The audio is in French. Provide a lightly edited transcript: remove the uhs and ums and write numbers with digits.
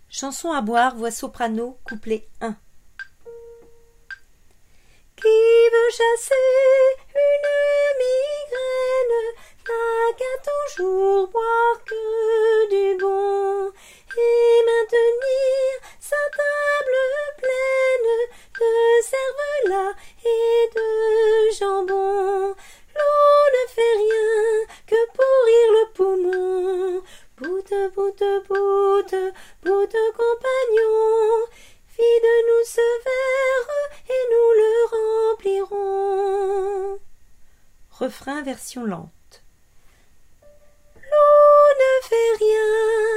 Chanson à boire, voix soprano, couplet 1. Qui veut chasser une migraine n'a qu'à toujours boire que du bon et maintenir sa table pleine de cervelas et de jambon. L'eau ne fait rien que pourrir le poumon. Boute, boute, boute, boute, compagnon, vide-nous ce verre et nous le remplirons. Refrain version lente. L'eau ne fait rien